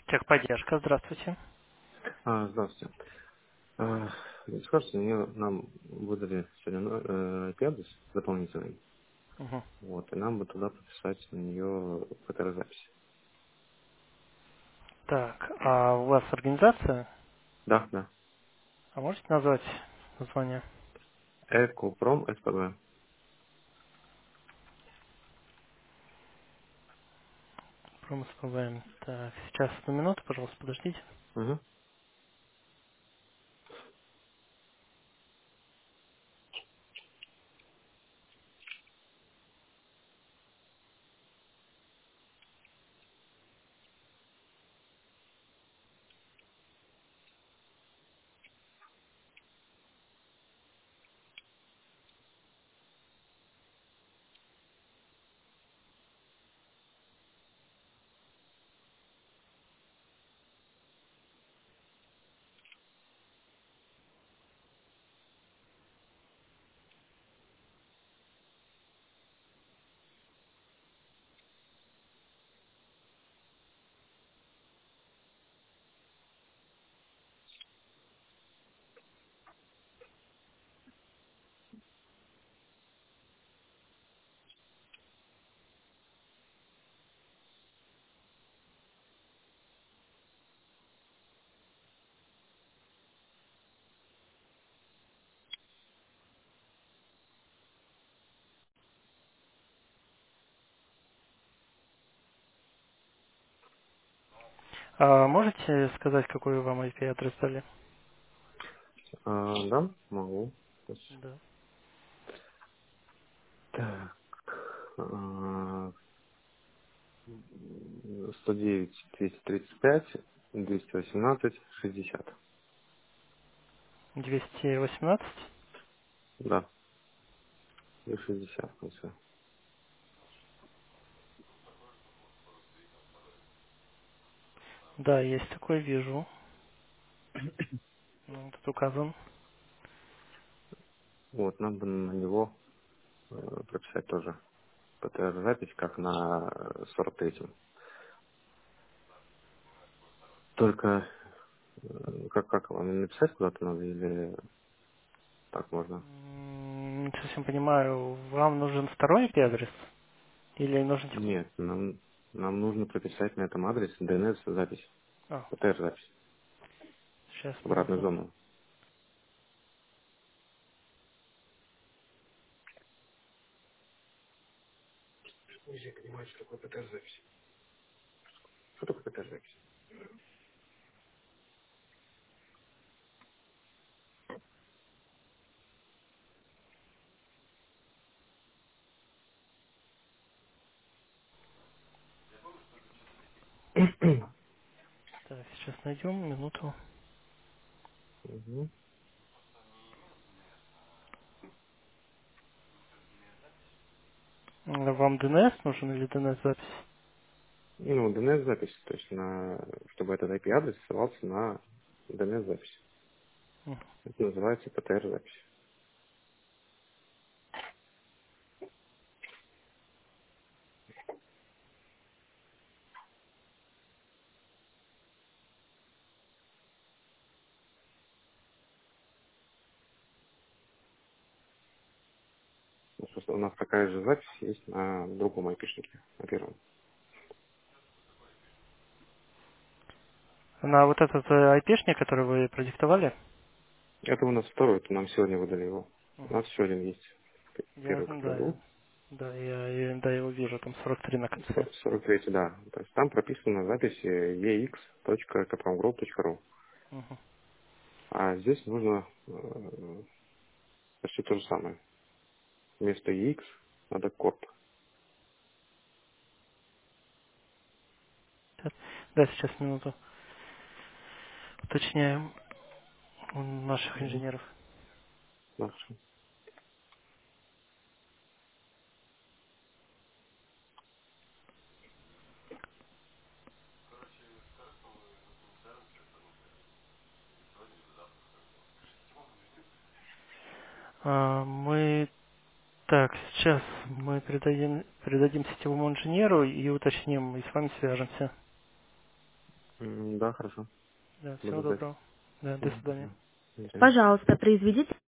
Техподдержка, здравствуйте. Здравствуйте. Скажите, нам выдали сегодня IP-адрес дополнительный, Мгм. вот, и нам бы туда прописать на нее ПТР-запись. Так, а у вас организация? Да, да. А можете назвать название? Экопром СПБ. Промысловая. Так, сейчас одну минуту, пожалуйста, подождите. Угу. А можете сказать, какой вам IP-адрес дали? Да, могу. Да. Так, 109, 235, 218, 60. 218? Да, и 60 в конце. Да, есть такой, вижу. Тут указан. Вот, нам бы на него прописать тоже ПТР-запись, как на 43-м. Только как вам написать куда-то надо или так можно? Не совсем понимаю, вам нужен второй IP-адрес? Или нужен... Нет, нам нужно прописать на этом адресе DNS-запись, А, ПТР-запись, сейчас, обратную минуту. зону. Нельзя понимать, что такое ПТР-запись. Что такое ПТР-запись? Так, сейчас найдем, минуту. Мгм. Вам DNS нужен или DNS-запись? Ну, DNS-запись, то есть чтобы этот IP-адрес ссылался на DNS-запись. Это называется ПТР-запись. Ну, собственно, у нас такая же запись есть на другом IP-шнике, на первом. На вот этот IP-шник, который вы продиктовали? Это у нас второй, это нам сегодня выдали его. У Мгм. нас еще один есть, Я, первый, ну который да, был. да, я его вижу, там 43 на конце. 43, да. То есть там прописана запись ex.katramgroup.ru. Мгм. А здесь нужно почти то же самое. Вместо ex надо corp. Так, да, сейчас минуту. Уточняем у наших Мгм. инженеров. Да, хорошо. Мы так, сейчас мы передадим сетевому инженеру и уточним, и с вами свяжемся. Да, хорошо. Да, всего Буду ждать. доброго. Да, до свидания. Спасибо. До свидания. Пожалуйста, произведите